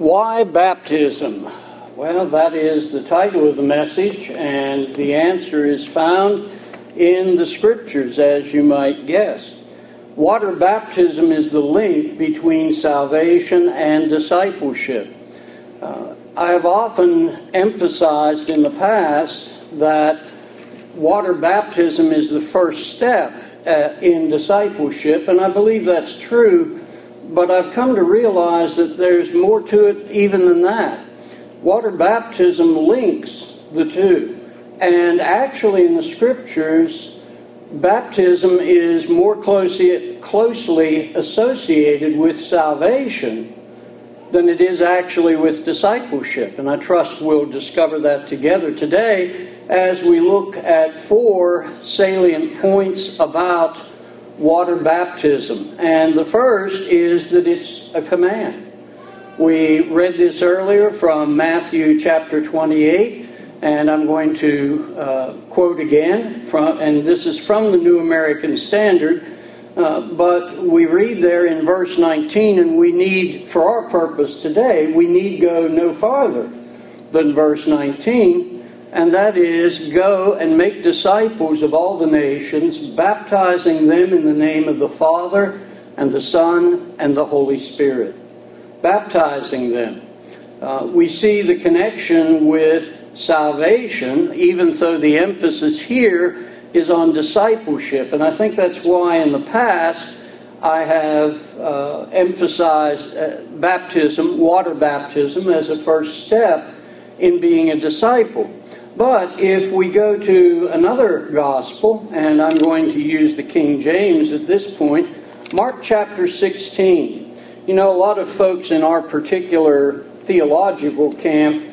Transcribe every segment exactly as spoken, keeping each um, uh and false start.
Why baptism? Well, that is the title of the message, and the answer is found in the Scriptures, as you might guess. Water baptism is the link between salvation and discipleship. Uh, I have often emphasized in the past that water baptism is the first step uh, in discipleship, and I believe that's true. But I've come to realize that there's more to it even than that. Water baptism links the two. And actually in the Scriptures, baptism is more closely, closely associated with salvation than it is actually with discipleship. And I trust we'll discover that together today as we look at four salient points about water baptism. And the first is that it's a command. We read this earlier from Matthew chapter twenty-eight, and I'm going to uh, quote again, from, and this is from the New American Standard, uh, but we read there in verse nineteen, and we need, for our purpose today, we need go no farther than verse nineteen. And that is, go and make disciples of all the nations, baptizing them in the name of the Father and the Son and the Holy Spirit. Baptizing them. Uh, we see the connection with salvation, even though the emphasis here is on discipleship. And I think that's why in the past I have uh, emphasized uh, baptism, water baptism, as a first step in being a disciple. But if we go to another gospel, and I'm going to use the King James at this point, Mark chapter sixteen. You know, a lot of folks in our particular theological camp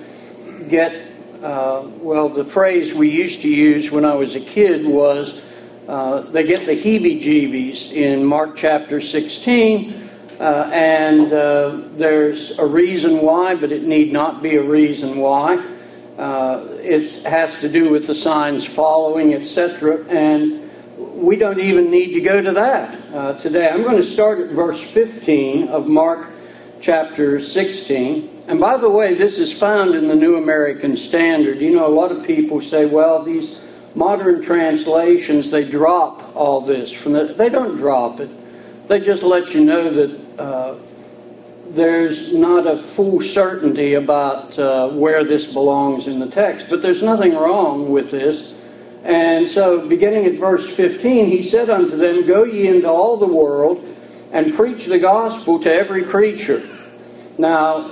get, uh, well, the phrase we used to use when I was a kid was, uh, they get the heebie-jeebies in Mark chapter sixteen, uh, and uh, there's a reason why, but it need not be a reason why. Uh, it has to do with the signs following, et cetera. And we don't even need to go to that uh, today. I'm going to start at verse fifteen of Mark chapter sixteen. And by the way, this is found in the New American Standard. You know, a lot of people say, well, these modern translations, they drop all this from the... They don't drop it. They just let you know that Uh, there's not a full certainty about uh, where this belongs in the text. But there's nothing wrong with this. And so, beginning at verse fifteen, he said unto them, Go ye into all the world, and preach the gospel to every creature. Now,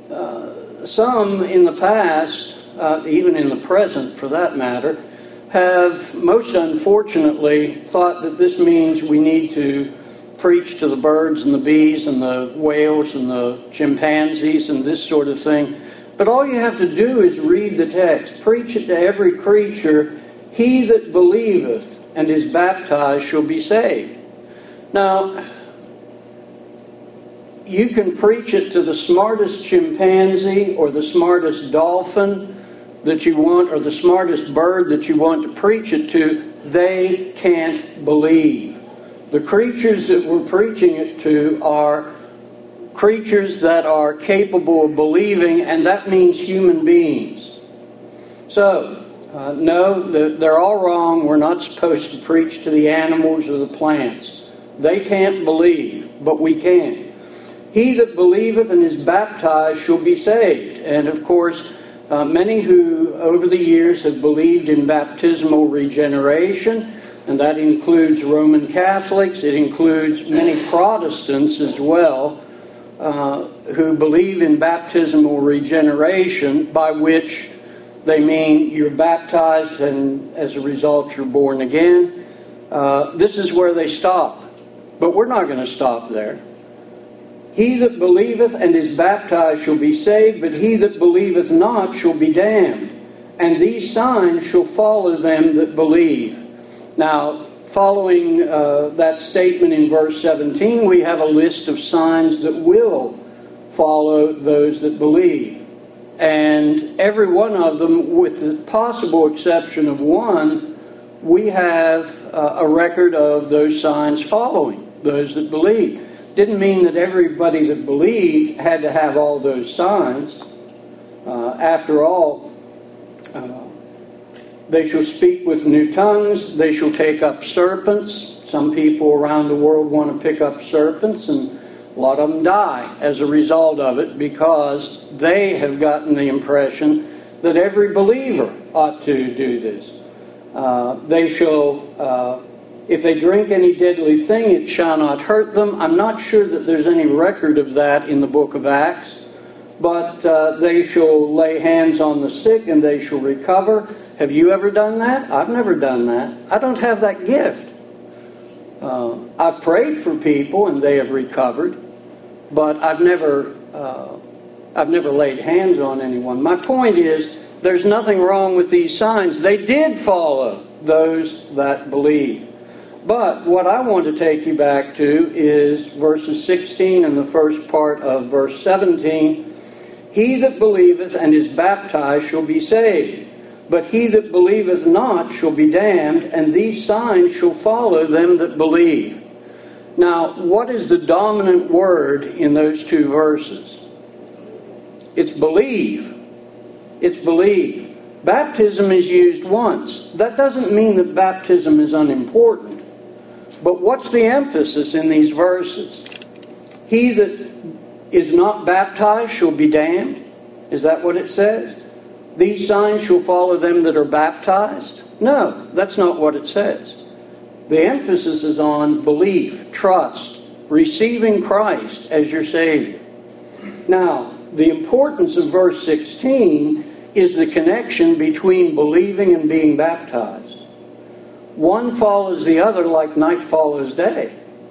uh, some in the past, uh, even in the present for that matter, have most unfortunately thought that this means we need to preach to the birds and the bees and the whales and the chimpanzees and this sort of thing. But all you have to do is read the text. Preach it to every creature. He that believeth and is baptized shall be saved. Now, you can preach it to the smartest chimpanzee or the smartest dolphin that you want, or the smartest bird that you want to preach it to. They can't believe. The creatures that we're preaching it to are creatures that are capable of believing, and that means human beings. So, uh, no, they're all wrong. We're not supposed to preach to the animals or the plants. They can't believe, but we can. He that believeth and is baptized shall be saved. And of course, uh, many who over the years have believed in baptismal regeneration, and that includes Roman Catholics. It includes many Protestants as well, uh, who believe in baptismal regeneration, by which they mean you're baptized and as a result you're born again. Uh, this is where they stop. But we're not going to stop there. He that believeth and is baptized shall be saved, but he that believeth not shall be damned. And these signs shall follow them that believe. Now, following uh, that statement in verse seventeen, we have a list of signs that will follow those that believe. And every one of them, with the possible exception of one, we have uh, a record of those signs following those that believe. Didn't mean that everybody that believed had to have all those signs. Uh, after all, uh, they shall speak with new tongues. They shall take up serpents. Some people around the world want to pick up serpents, and a lot of them die as a result of it because they have gotten the impression that every believer ought to do this. Uh, they shall, uh, if they drink any deadly thing, it shall not hurt them. I'm not sure that there's any record of that in the book of Acts. But uh, they shall lay hands on the sick and they shall recover. Have you ever done that? I've never done that. I don't have that gift. Uh, I've prayed for people and they have recovered, but I've never, uh, I've never laid hands on anyone. My point is, there's nothing wrong with these signs. They did follow those that believe. But what I want to take you back to is verses sixteen and the first part of verse seventeen. He that believeth and is baptized shall be saved, but he that believeth not shall be damned, and these signs shall follow them that believe. Now, what is the dominant word in those two verses? It's believe. It's believe. Baptism is used once. That doesn't mean that baptism is unimportant. But what's the emphasis in these verses? He that is not baptized shall be damned. Is that what it says? These signs shall follow them that are baptized? No, that's not what it says. The emphasis is on belief, trust, receiving Christ as your Savior. Now, the importance of verse sixteen is the connection between believing and being baptized. One follows the other like night follows day.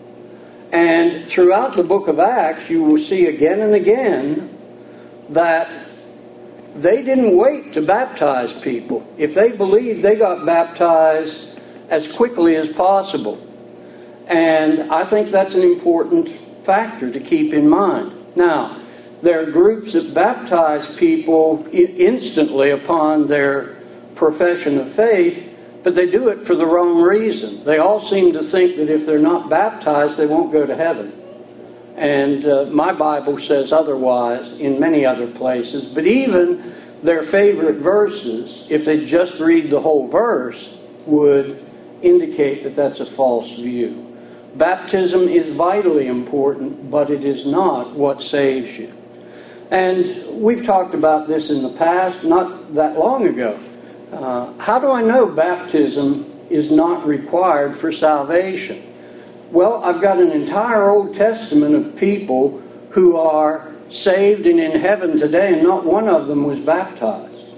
And throughout the book of Acts, you will see again and again that they didn't wait to baptize people. If they believed, they got baptized as quickly as possible. And I think that's an important factor to keep in mind. Now, there are groups that baptize people instantly upon their profession of faith, but they do it for the wrong reason. They all seem to think that if they're not baptized, they won't go to heaven. And uh, my Bible says otherwise in many other places. But even their favorite verses, if they just read the whole verse, would indicate that that's a false view. Baptism is vitally important, but it is not what saves you. And we've talked about this in the past, not that long ago. Uh, how do I know baptism is not required for salvation? Well, I've got an entire Old Testament of people who are saved and in heaven today, and not one of them was baptized.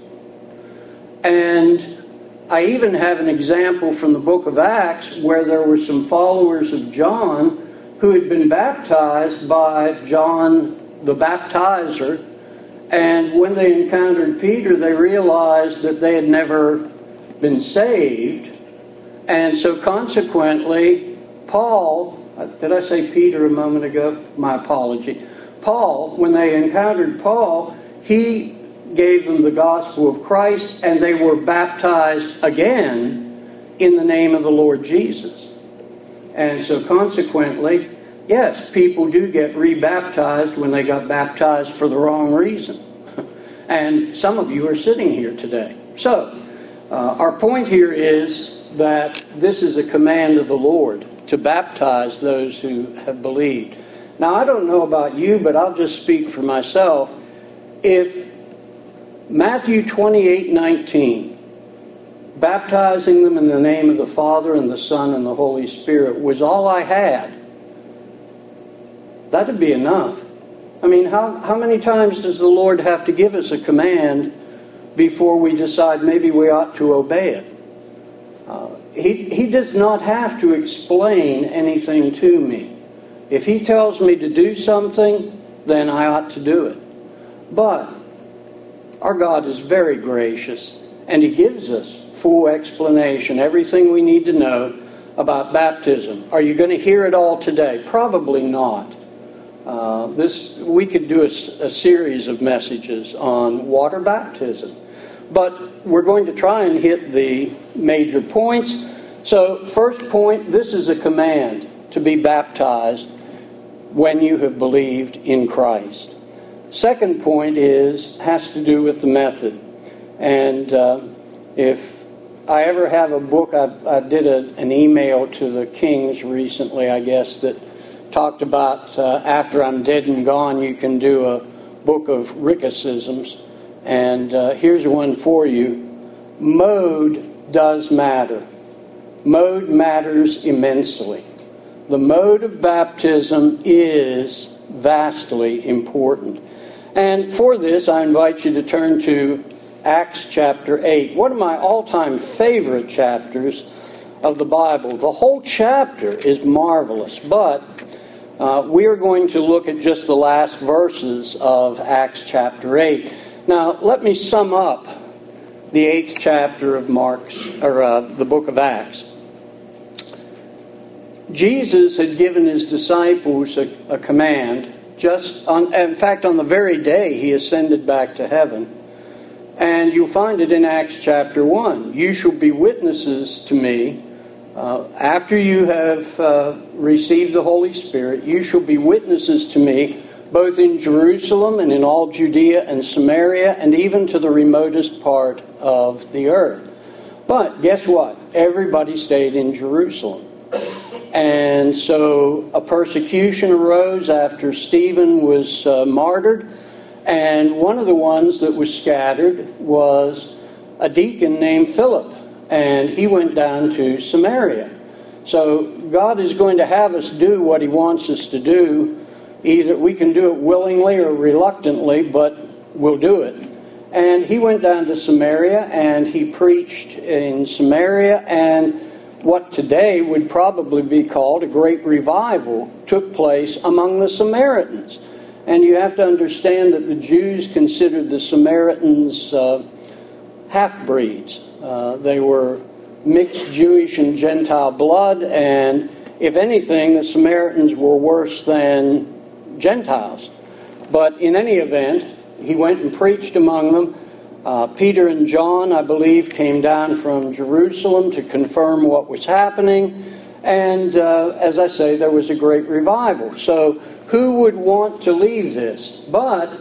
And I even have an example from the book of Acts where there were some followers of John who had been baptized by John the Baptizer. And when they encountered Peter, they realized that they had never been saved. And so consequently, Paul, did I say Peter a moment ago? My apology. Paul, when they encountered Paul, he gave them the gospel of Christ, and they were baptized again in the name of the Lord Jesus. And so consequently, yes, people do get rebaptized when they got baptized for the wrong reason. And some of you are sitting here today. So, uh, our point here is that this is a command of the Lord to baptize those who have believed. Now, I don't know about you, but I'll just speak for myself. If Matthew twenty-eight nineteen, baptizing them in the name of the Father and the Son and the Holy Spirit, was all I had, that'd be enough. I mean, how, how many times does the Lord have to give us a command before we decide maybe we ought to obey it? Uh, he, he does not have to explain anything to me. If He tells me to do something, then I ought to do it. But our God is very gracious, and He gives us full explanation, everything we need to know about baptism. Are you going to hear it all today? Probably not. Uh, this we could do a, a series of messages on water baptism. But we're going to try and hit the major points. So, first point, this is a command to be baptized. when you have believed in Christ. Second point is has to do with the method. And uh, if I ever have a book, I, I did a, an email to the Kings recently, I guess, that talked about uh, after I'm dead and gone, you can do a book of Rickicisms. And uh, here's one for you. Mode does matter. Mode matters immensely. The mode of baptism is vastly important. And for this, I invite you to turn to Acts chapter eight, one of my all-time favorite chapters of the Bible. The whole chapter is marvelous, but uh, we are going to look at just the last verses of Acts chapter eight. Now, let me sum up the eighth chapter of Mark's, or uh, the book of Acts. Jesus had given his disciples a, a command, just on, in fact, on the very day he ascended back to heaven. And you'll find it in Acts chapter one. You shall be witnesses to me uh, after you have uh, received the Holy Spirit. You shall be witnesses to me both in Jerusalem and in all Judea and Samaria and even to the remotest part of the earth. But guess what? Everybody stayed in Jerusalem. And so a persecution arose after Stephen was uh, martyred. And one of the ones that was scattered was a deacon named Philip. And he went down to Samaria. So God is going to have us do what he wants us to do. Either we can do it willingly or reluctantly, but we'll do it. And he went down to Samaria and he preached in Samaria, and what today would probably be called a great revival took place among the Samaritans. And you have to understand that the Jews considered the Samaritans uh, half-breeds. Uh, they were mixed Jewish and Gentile blood, and if anything, the Samaritans were worse than Gentiles. But in any event, he went and preached among them. Uh, Peter and John, I believe, came down from Jerusalem to confirm what was happening. And uh, as I say, there was a great revival. So who would want to leave this? But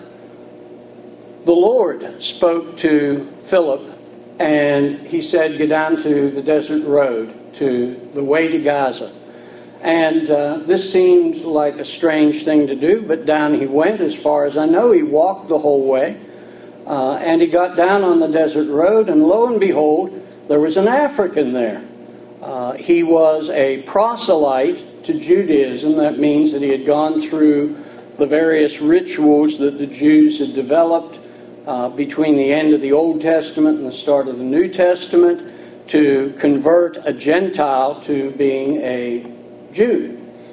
the Lord spoke to Philip, and he said, "Go down to the desert road, to the way to Gaza." And uh, this seemed like a strange thing to do, but down he went. As far as I know, he walked the whole way. Uh, and he got down on the desert road, and lo and behold, there was an African there. Uh, he was a proselyte to Judaism. That means that he had gone through the various rituals that the Jews had developed uh, between the end of the Old Testament and the start of the New Testament to convert a Gentile to being a Jew.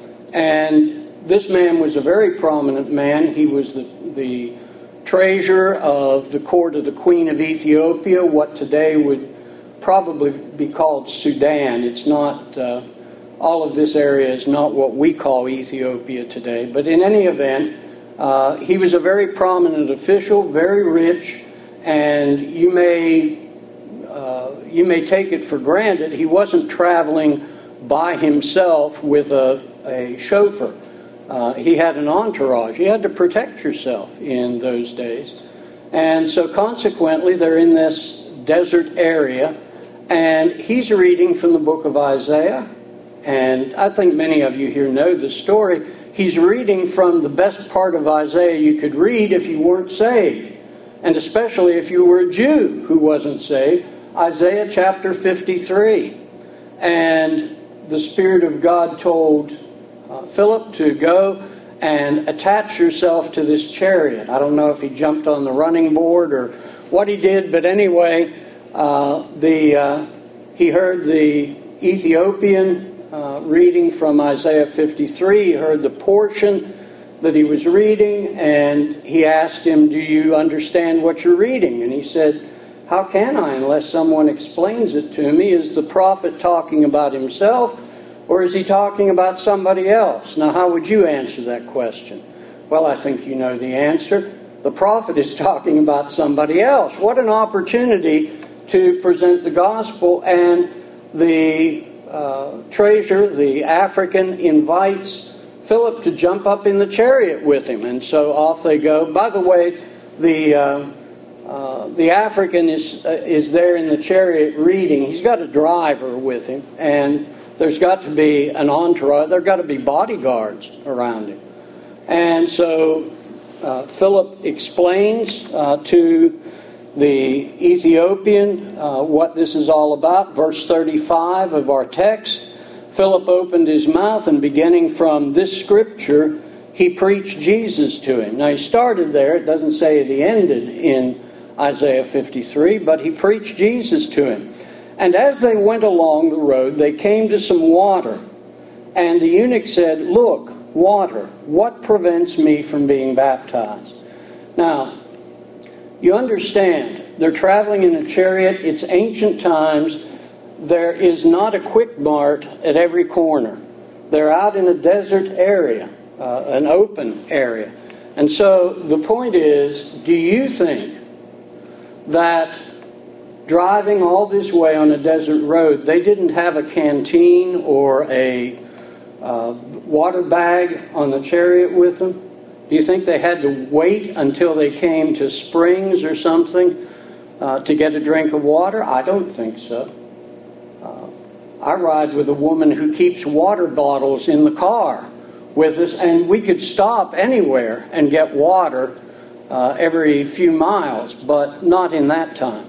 And this man was a very prominent man. He was the, the treasurer of the court of the Queen of Ethiopia, what today would probably be called Sudan. It's not, uh, all of this area is not what we call Ethiopia today. But in any event, uh, he was a very prominent official, very rich, and you may, uh, you may take it for granted he wasn't traveling by himself with a, a chauffeur. Uh, he had an entourage. You had to protect yourself in those days. And so consequently, they're in this desert area, and he's reading from the book of Isaiah. And I think many of you here know the story. He's reading from the best part of Isaiah you could read if you weren't saved, and especially if you were a Jew who wasn't saved. Isaiah chapter fifty-three. And the Spirit of God told uh, Philip to go and attach yourself to this chariot. I don't know if he jumped on the running board or what he did, but anyway, uh, the uh, he heard the Ethiopian uh, reading from Isaiah fifty-three. He heard the portion that he was reading, and he asked him, "Do you understand what you're reading?" And he said, "How can I unless someone explains it to me? Is the prophet talking about himself, or is he talking about somebody else?" Now, how would you answer that question? Well, I think you know the answer. The prophet is talking about somebody else. What an opportunity to present the gospel. And the uh, treasurer, the African, invites Philip to jump up in the chariot with him. And so off they go. By the way, the uh, uh, the African is uh, is there in the chariot reading. He's got a driver with him, and there's got to be an entourage. There's got to be bodyguards around him. And so uh, Philip explains uh, to the Ethiopian uh, what this is all about. Verse thirty-five of our text. Philip opened his mouth, and beginning from this scripture, he preached Jesus to him. Now he started there. It doesn't say that he ended in Isaiah fifty-three, but he preached Jesus to him. And as they went along the road, they came to some water. And the eunuch said, "Look, water, what prevents me from being baptized?" Now, you understand, they're traveling in a chariot. It's ancient times. There is not a Quick Mart at every corner. They're out in a desert area, uh, an open area. And so the point is, do you think that driving all this way on a desert road, they didn't have a canteen or a uh, water bag on the chariot with them? Do you think they had to wait until they came to springs or something uh, to get a drink of water? I don't think so. Uh, I ride with a woman who keeps water bottles in the car with us, and we could stop anywhere and get water uh, every few miles, but not in that time.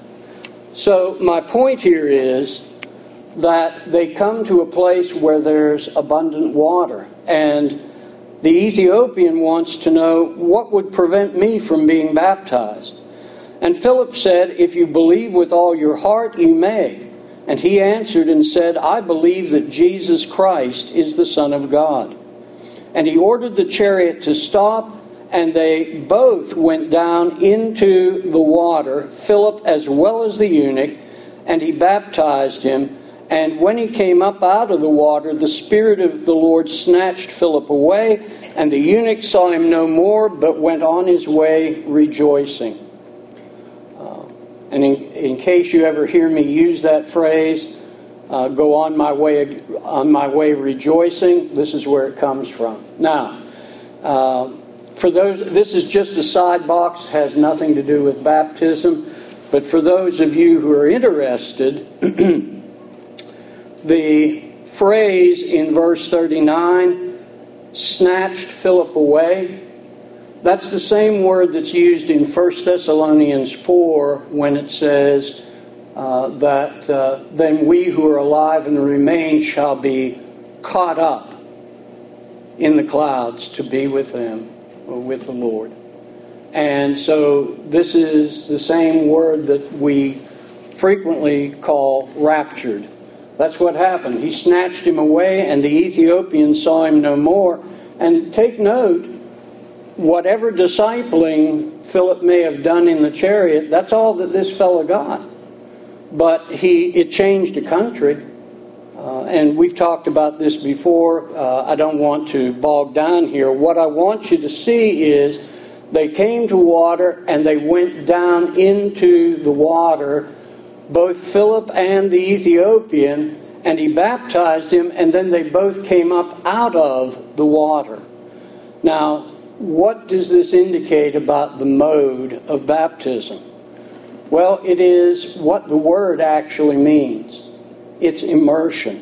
So my point here is that they come to a place where there's abundant water, and the Ethiopian wants to know, what would prevent me from being baptized? And Philip said, "If you believe with all your heart, you may." And he answered and said, "I believe that Jesus Christ is the Son of God." And he ordered the chariot to stop, and they both went down into the water, Philip as well as the eunuch, and he baptized him. And when he came up out of the water, the Spirit of the Lord snatched Philip away, and the eunuch saw him no more, but went on his way rejoicing. And in, in case you ever hear me use that phrase, uh, go on my way on my way rejoicing, this is where it comes from. Now, uh, for those, this is just a side box, has nothing to do with baptism, but for those of you who are interested, the phrase in verse thirty-nine, snatched Philip away, that's the same word that's used in First Thessalonians four when it says uh, that uh, then we who are alive and remain shall be caught up in the clouds to be with them, or with the Lord. And so this is the same word that we frequently call raptured. That's what happened. He snatched him away, and the Ethiopian saw him no more. And take note, whatever discipling Philip may have done in the chariot, that's all that this fellow got. But he it changed a country. Uh, and we've talked about this before. Uh, I don't want to bog down here. What I want you to see is they came to water and they went down into the water, both Philip and the Ethiopian, and he baptized him, and then they both came up out of the water. Now, what does this indicate about the mode of baptism? Well, it is what the word actually means. It's immersion.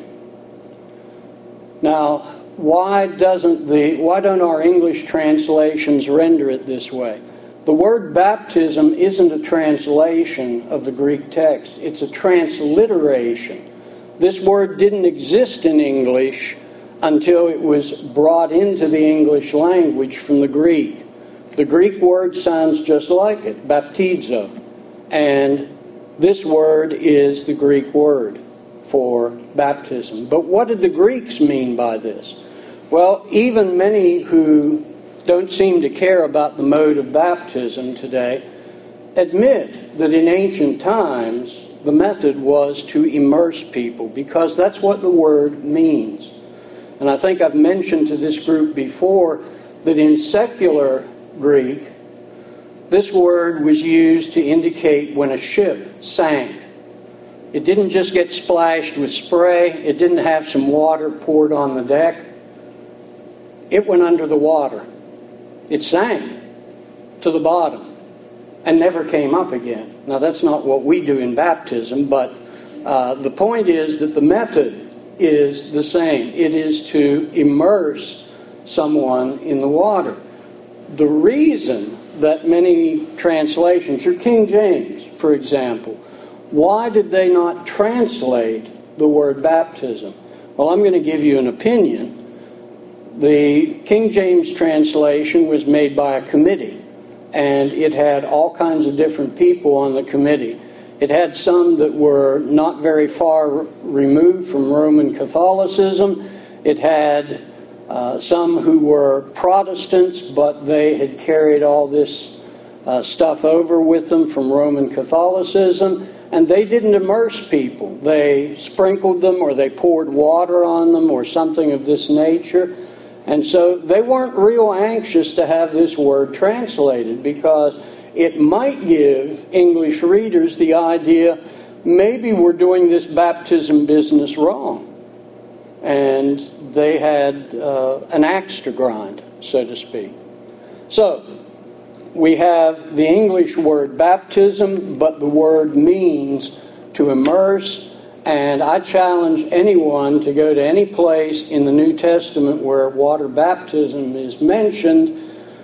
Now, why doesn't the why don't our English translations render it this way? The word baptism isn't a translation of the Greek text. It's a transliteration. This word didn't exist in English until it was brought into the English language from the Greek. The Greek word sounds just like it, baptizo. And this word is the Greek word for baptism. But what did the Greeks mean by this? Well, even many who don't seem to care about the mode of baptism today admit that in ancient times the method was to immerse people, because that's what the word means. And I think I've mentioned to this group before that in secular Greek, this word was used to indicate when a ship sank. It didn't just get splashed with spray. It didn't have some water poured on the deck. it went under the water. It sank to the bottom and never came up again. Now, that's not what we do in baptism, but uh, the point is that the method is the same. It is to immerse someone in the water. The reason that many translations, your King James, for example, why did they not translate the word baptism? Well, I'm going to give you an opinion. The King James translation was made by a committee, and it had all kinds of different people on the committee. It had some that were not very far removed from Roman Catholicism. It had uh, some who were Protestants, but they had carried all this uh, stuff over with them from Roman Catholicism, and they didn't immerse people. They sprinkled them, or they poured water on them, or something of this nature. And so they weren't real anxious to have this word translated, because it might give English readers the idea maybe we're doing this baptism business wrong. And they had uh, an axe to grind, so to speak. So we have the English word baptism, but the word means to immerse. And I challenge anyone to go to any place in the New Testament where water baptism is mentioned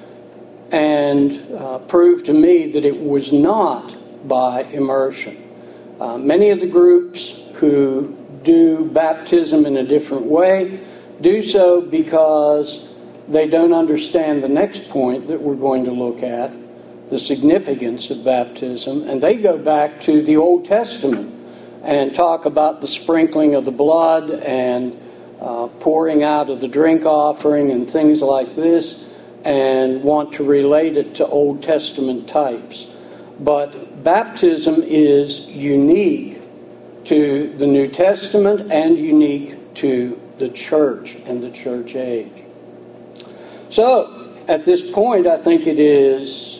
and uh, prove to me that it was not by immersion. Uh, many of the groups who do baptism in a different way do so because they don't understand the next point that we're going to look at, the significance of baptism, and they go back to the Old Testament and talk about the sprinkling of the blood and uh, pouring out of the drink offering and things like this, and want to relate it to Old Testament types. But baptism is unique to the New Testament and unique to the church and the church age. So, at this point, I think it is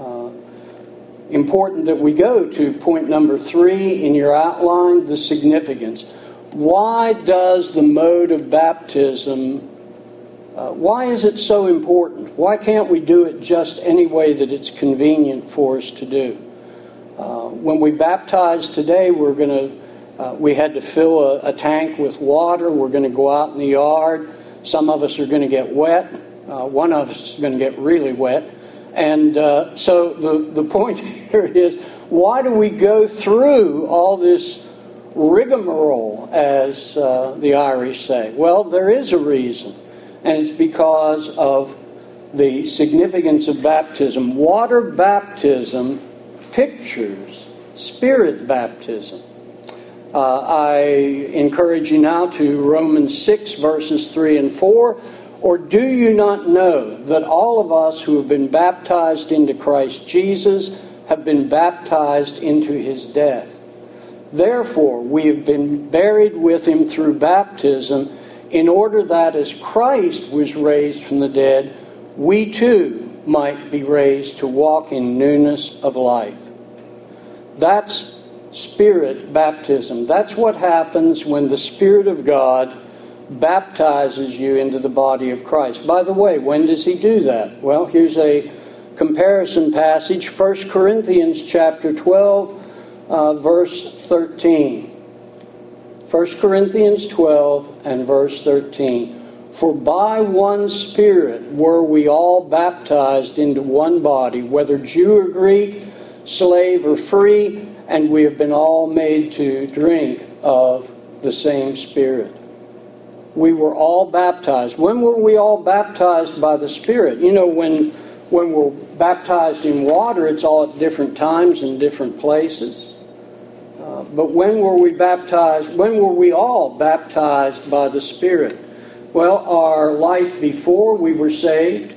important that we go to point number three in your outline, the significance. Why does the mode of baptism, uh, why is it so important? Why can't we do it just any way that it's convenient for us to do? Uh, when we baptize today, we're going to, uh, we had to fill a, a tank with water. We're going to go out in the yard. Some of us are going to get wet. Uh, one of us is going to get really wet. And uh, so the, the point here is, why do we go through all this rigmarole, as uh, the Irish say? Well, there is a reason, and it's because of the significance of baptism. Water baptism pictures spirit baptism. Uh, I encourage you now to Romans six, verses three and four. Or do you not know that all of us who have been baptized into Christ Jesus have been baptized into his death? Therefore, we have been buried with him through baptism, in order that as Christ was raised from the dead, we too might be raised to walk in newness of life. That's spirit baptism. That's what happens when the Spirit of God baptizes you into the body of Christ. By the way, when does he do that? Well, here's a comparison passage, First Corinthians chapter twelve, uh, verse thirteen. First Corinthians twelve and verse thirteen. For by one Spirit were we all baptized into one body, whether Jew or Greek, slave or free, and we have been all made to drink of the same Spirit. We were all baptized. When were we all baptized by the Spirit? You know, when when we're baptized in water, it's all at different times and different places. Uh, but when were we baptized? When were we all baptized by the Spirit? Well, our life before we were saved,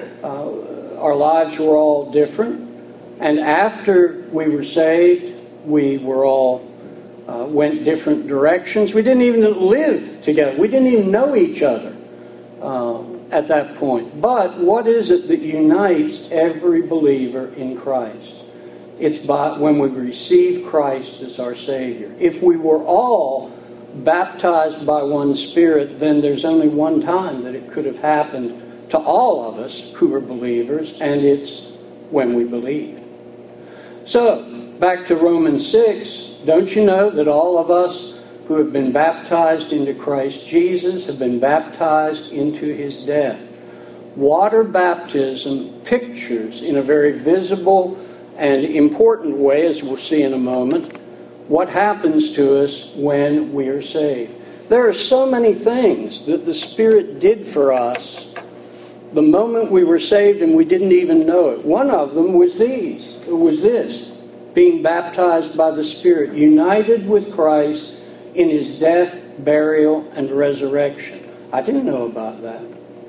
uh, our lives were all different. And after we were saved, we were all Uh, went different directions. We didn't even live together. We didn't even know each other uh, at that point. But what is it that unites every believer in Christ? It's by when we receive Christ as our Savior. If we were all baptized by one Spirit, then there's only one time that it could have happened to all of us who are believers, and it's when we believe. So, back to Romans six, don't you know that all of us who have been baptized into Christ Jesus have been baptized into his death? Water baptism pictures in a very visible and important way, as we'll see in a moment, what happens to us when we are saved. There are so many things that the Spirit did for us the moment we were saved and we didn't even know it. One of them was these. It was this. Being baptized by the Spirit. United with Christ in his death, burial, and resurrection. I didn't know about that.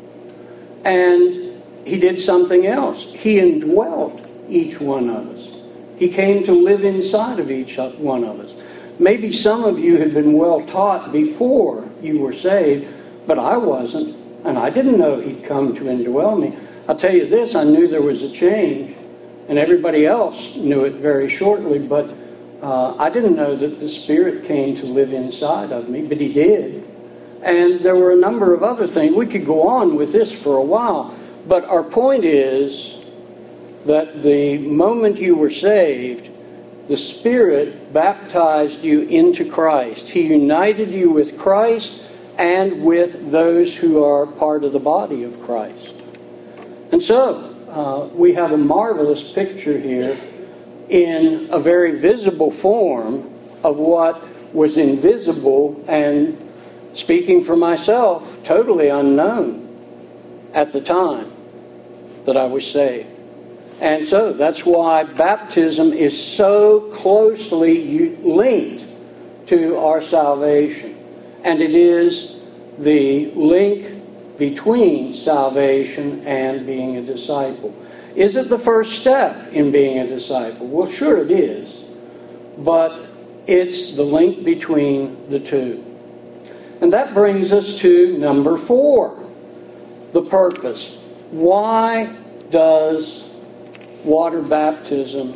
And he did something else. He indwelt each one of us. He came to live inside of each one of us. Maybe some of you had been well taught before you were saved, but I wasn't, and I didn't know he'd come to indwell me. I'll tell you this, I knew there was a change, and everybody else knew it very shortly, but uh, I didn't know that the Spirit came to live inside of me, but he did. And there were a number of other things. We could go on with this for a while, but our point is that the moment you were saved, the Spirit baptized you into Christ. He united you with Christ and with those who are part of the body of Christ. And so, uh, we have a marvelous picture here in a very visible form of what was invisible and, speaking for myself, totally unknown at the time that I was saved. And so that's why baptism is so closely linked to our salvation. And it is the link between salvation and being a disciple. Is it the first step in being a disciple? Well, sure it is. But it's the link between the two. And that brings us to number four, the purpose. Why does water baptism,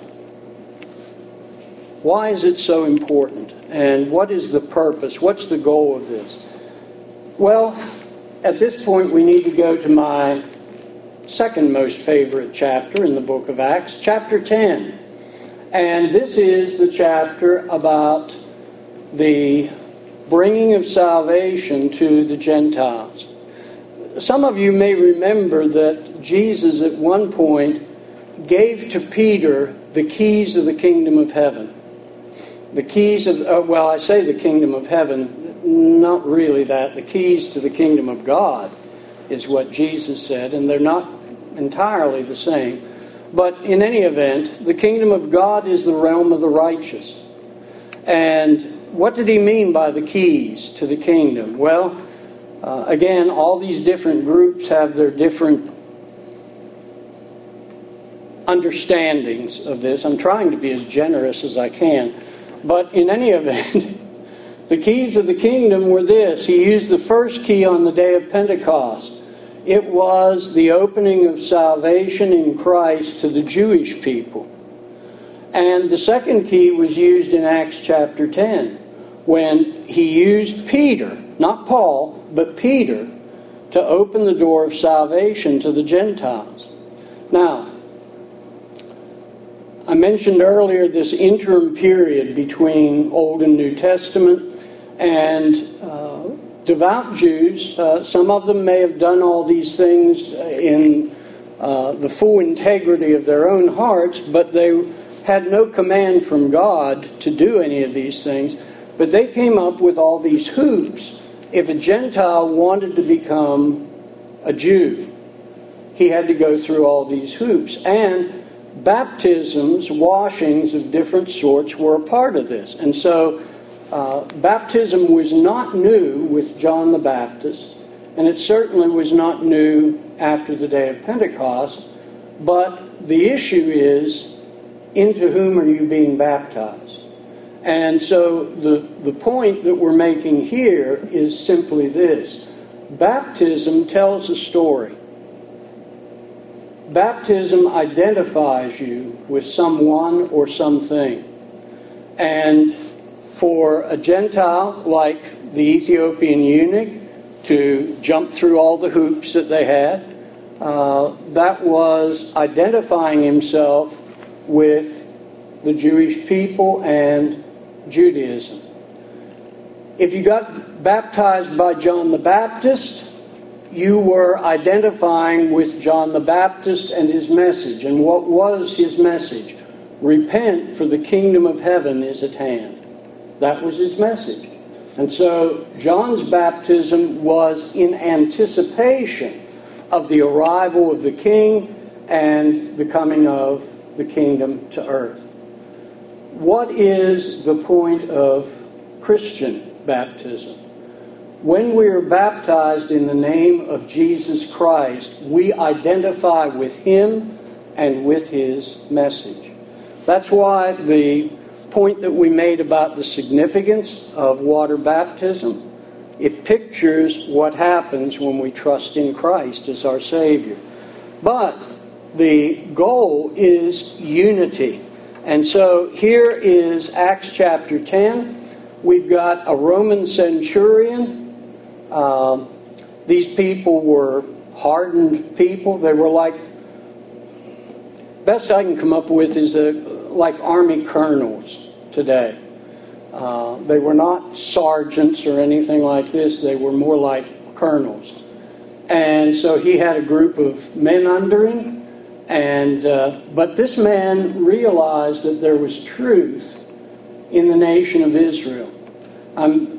why is it so important? And what is the purpose? What's the goal of this? Well, at this point we need to go to my second most favorite chapter in the book of Acts, chapter ten. And this is the chapter about the bringing of salvation to the Gentiles. Some of you may remember that Jesus at one point gave to Peter the keys of the kingdom of heaven. The keys of, uh, well, I say the kingdom of heaven, not really that. The keys to the kingdom of God is what Jesus said, and they're not entirely the same. But in any event, the kingdom of God is the realm of the righteous. And what did he mean by the keys to the kingdom? Well, uh, again, all these different groups have their different understandings of this. I'm trying to be as generous as I can. But in any event, the keys of the kingdom were this. He used the first key on the day of Pentecost. It was the opening of salvation in Christ to the Jewish people. And the second key was used in Acts chapter ten, when he used Peter, not Paul, but Peter, to open the door of salvation to the Gentiles. Now, I mentioned earlier this interim period between Old and New Testament, and uh, devout Jews, uh, some of them may have done all these things in uh, the full integrity of their own hearts, but they had no command from God to do any of these things. But they came up with all these hoops. If a Gentile wanted to become a Jew, he had to go through all these hoops. And baptisms, washings of different sorts were a part of this. And so uh, baptism was not new with John the Baptist, and it certainly was not new after the day of Pentecost. But the issue is, into whom are you being baptized? And so the, the point that we're making here is simply this. Baptism tells a story. Baptism identifies you with someone or something. And for a Gentile like the Ethiopian eunuch to jump through all the hoops that they had, uh, that was identifying himself with the Jewish people and Judaism. If you got baptized by John the Baptist, you were identifying with John the Baptist and his message. And what was his message? Repent, for the kingdom of heaven is at hand. That was his message. And so John's baptism was in anticipation of the arrival of the king and the coming of the kingdom to earth. What is the point of Christian baptism? When we are baptized in the name of Jesus Christ, we identify with him and with his message. That's why the point that we made about the significance of water baptism, it pictures what happens when we trust in Christ as our Savior. But the goal is unity. And so here is Acts chapter ten. We've got a Roman centurion. Um, these people were hardened people. They were like, best I can come up with is a, like army colonels today. Uh, they were not sergeants or anything like this. They were more like colonels. And so he had a group of men under him. And uh, but this man realized that there was truth in the nation of Israel. I'm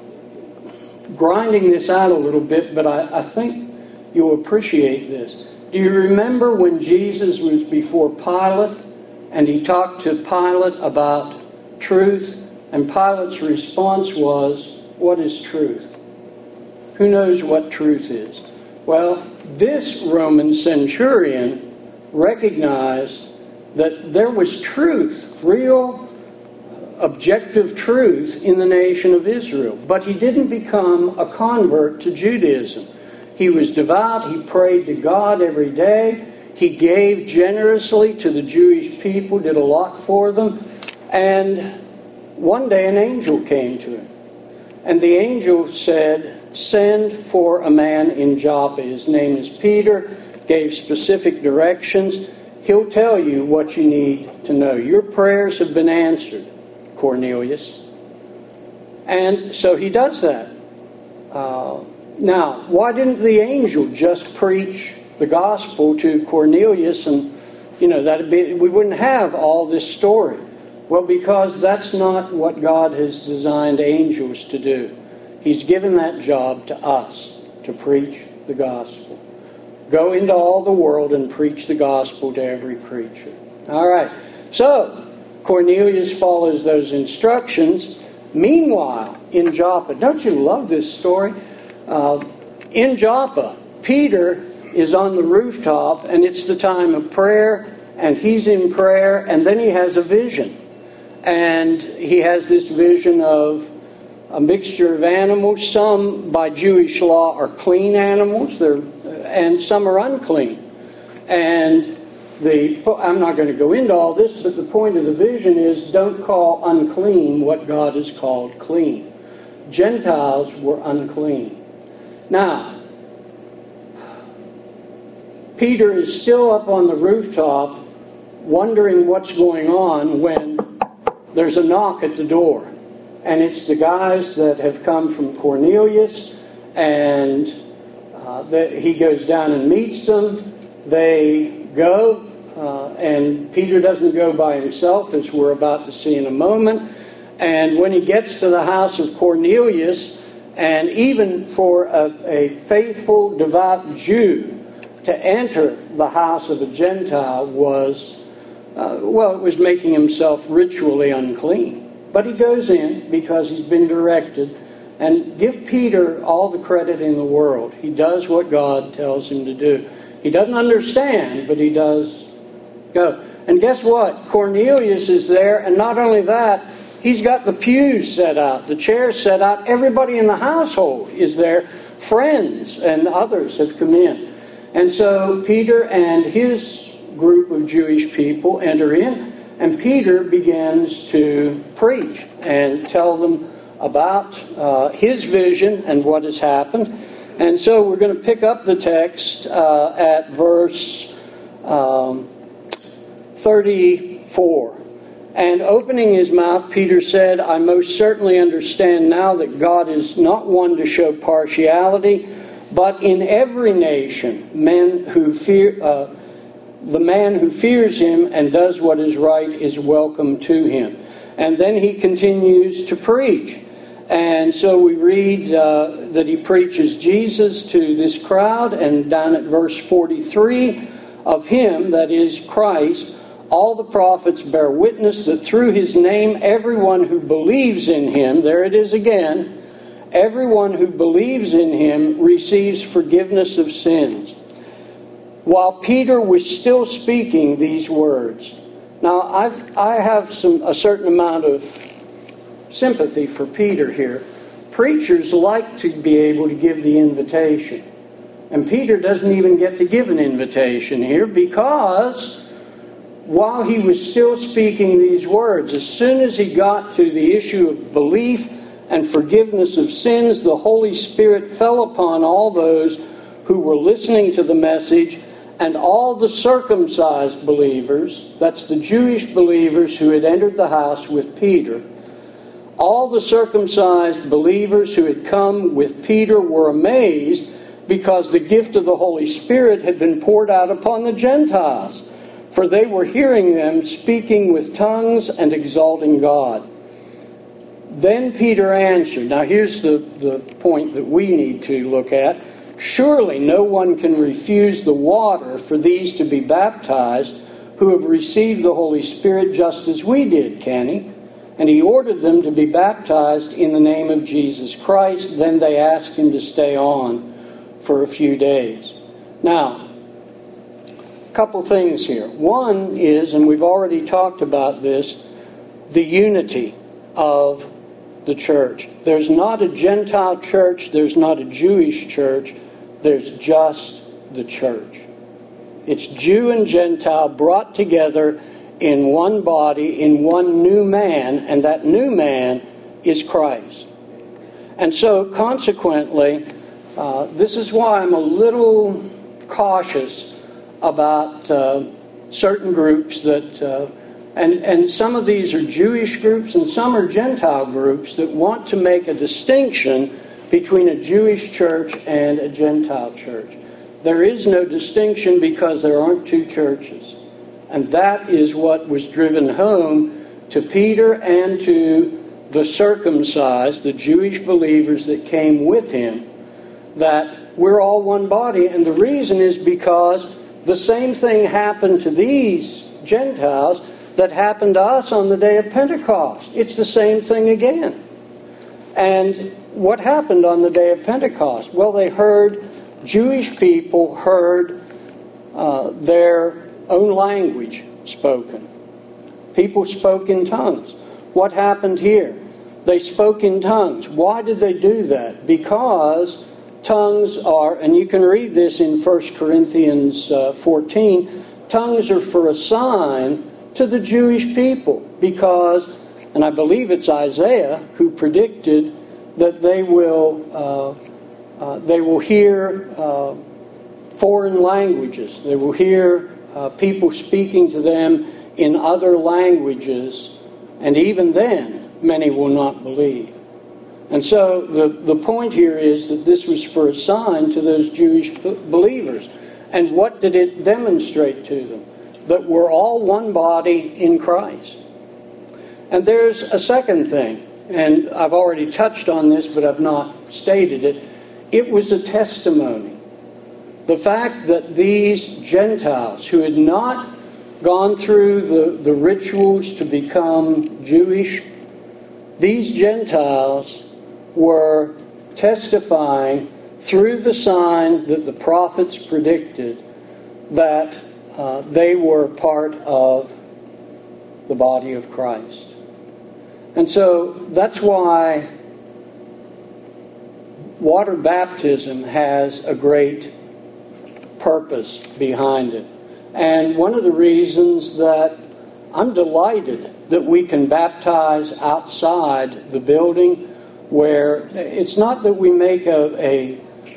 grinding this out a little bit, but I, I think you'll appreciate this. Do you remember when Jesus was before Pilate and he talked to Pilate about truth? And Pilate's response was, what is truth? Who knows what truth is? Well, this Roman centurion recognized that there was truth, real, objective truth in the nation of Israel. But he didn't become a convert to Judaism. He was devout. He prayed to God every day. He gave generously to the Jewish people, did a lot for them. And one day an angel came to him. And the angel said, send for a man in Joppa. His name is Peter. Gave specific directions. He'll tell you what you need to know. Your prayers have been answered, Cornelius. And so he does that. Uh, now, why didn't the angel just preach the gospel to Cornelius and, you know, that'd be, we wouldn't have all this story? Well, because that's not what God has designed angels to do. He's given that job to us, to preach the gospel. Go into all the world and preach the gospel to every creature. All right. So, Cornelius follows those instructions. Meanwhile, in Joppa, don't you love this story? Uh, in Joppa, Peter is on the rooftop, and it's the time of prayer, and he's in prayer, and then he has a vision. And he has this vision of a mixture of animals. Some, by Jewish law, are clean animals, they're, and some are unclean. And the I'm not going to go into all this, but the point of the vision is don't call unclean what God has called clean. Gentiles were unclean. Now, Peter is still up on the rooftop wondering what's going on when there's a knock at the door. And it's the guys that have come from Cornelius, and uh, the, he goes down and meets them. They go, uh, and Peter doesn't go by himself, as we're about to see in a moment. And when he gets to the house of Cornelius, and even for a, a faithful, devout Jew to enter the house of a Gentile was, uh, well, it was making himself ritually unclean. But he goes in because he's been directed. And give Peter all the credit in the world. He does what God tells him to do. He doesn't understand, but he does go. And guess what? Cornelius is there, and not only that, he's got the pews set out, the chairs set out. Everybody in the household is there. Friends and others have come in. And so Peter and his group of Jewish people enter in, and Peter begins to preach and tell them about uh, his vision and what has happened. And so we're going to pick up the text uh, at verse um, thirty-four. And opening his mouth, Peter said, I most certainly understand now that God is not one to show partiality, but in every nation, men who fear, uh, the man who fears him and does what is right is welcome to him. And then he continues to preach. And so we read uh, that he preaches Jesus to this crowd, and down at verse forty-three, of him, that is Christ, all the prophets bear witness that through his name everyone who believes in him, there it is again, everyone who believes in him receives forgiveness of sins. While Peter was still speaking these words. Now, I've, I have some a certain amount of sympathy for Peter here. Preachers like to be able to give the invitation. And Peter doesn't even get to give an invitation here because while he was still speaking these words, as soon as he got to the issue of belief and forgiveness of sins, the Holy Spirit fell upon all those who were listening to the message, and all the circumcised believers, that's the Jewish believers who had entered the house with Peter, all the circumcised believers who had come with Peter were amazed because the gift of the Holy Spirit had been poured out upon the Gentiles. For they were hearing them speaking with tongues and exalting God. Then Peter answered. Now here's the, the point that we need to look at. Surely no one can refuse the water for these to be baptized who have received the Holy Spirit just as we did, can he? And he ordered them to be baptized in the name of Jesus Christ. Then they asked him to stay on for a few days. Now, couple things here. One is, and we've already talked about this, the unity of the church. There's not a Gentile church, there's not a Jewish church, there's just the church. It's Jew and Gentile brought together in one body, in one new man, and that new man is Christ. And so, consequently, uh, this is why I'm a little cautious about uh, certain groups that, uh, and, and some of these are Jewish groups and some are Gentile groups that want to make a distinction between a Jewish church and a Gentile church. There is no distinction because there aren't two churches. And that is what was driven home to Peter and to the circumcised, the Jewish believers that came with him, that we're all one body. And the reason is because the same thing happened to these Gentiles that happened to us on the day of Pentecost. It's the same thing again. And what happened on the day of Pentecost? Well, they heard, Jewish people heard uh, their own language spoken. People spoke in tongues. What happened here? They spoke in tongues. Why did they do that? Because tongues are, and you can read this in First Corinthians uh, fourteen, tongues are for a sign to the Jewish people because, and I believe it's Isaiah who predicted that they will uh, uh, they will hear uh, foreign languages. They will hear uh, people speaking to them in other languages, and even then, many will not believe. And so the, the point here is that this was for a sign to those Jewish believers. And what did it demonstrate to them? That we're all one body in Christ. And there's a second thing, and I've already touched on this, but I've not stated it. It was a testimony. The fact that these Gentiles who had not gone through the, the rituals to become Jewish, these Gentiles were testifying through the sign that the prophets predicted that uh, they were part of the body of Christ. And so that's why water baptism has a great purpose behind it. And one of the reasons that I'm delighted that we can baptize outside the building, where it's not that we make a, a,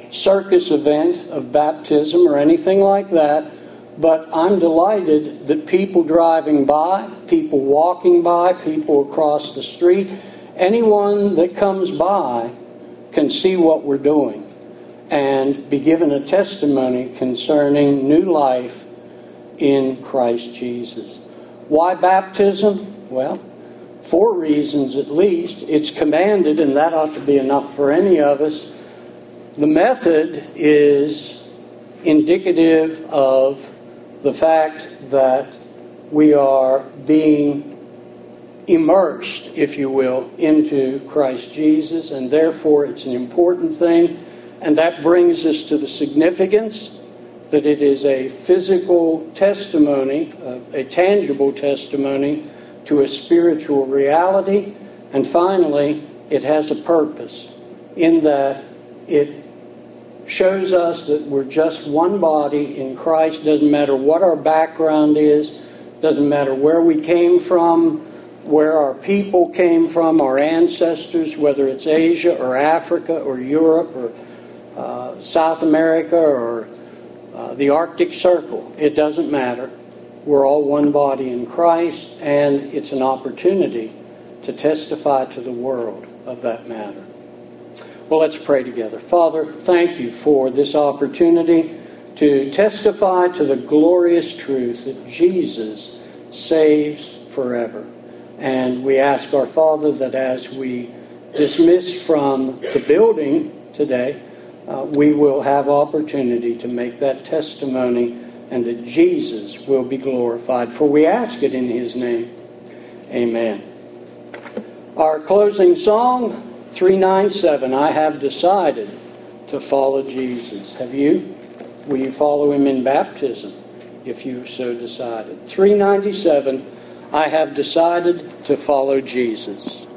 circus event of baptism or anything like that, but I'm delighted that people driving by, people walking by, people across the street, anyone that comes by can see what we're doing and be given a testimony concerning new life in Christ Jesus. Why baptism? Well, four reasons at least. It's commanded, and that ought to be enough for any of us. The method is indicative of the fact that we are being immersed, if you will, into Christ Jesus, and therefore it's an important thing. And that brings us to the significance that it is a physical testimony, a, a tangible testimony to a spiritual reality. And finally, it has a purpose in that it shows us that we're just one body in Christ. Doesn't matter what our background is, doesn't matter where we came from, where our people came from, our ancestors, whether it's Asia or Africa or Europe or uh, South America or uh, the Arctic Circle. It doesn't matter. We're all one body in Christ, and it's an opportunity to testify to the world of that matter. Well, let's pray together. Father, thank you for this opportunity to testify to the glorious truth that Jesus saves forever. And we ask our Father that as we dismiss from the building today, uh, we will have opportunity to make that testimony and that Jesus will be glorified. For we ask it in His name. Amen. Our closing song, three ninety-seven, I have decided to follow Jesus. Have you? Will you follow Him in baptism if you so decided? three ninety-seven, I have decided to follow Jesus.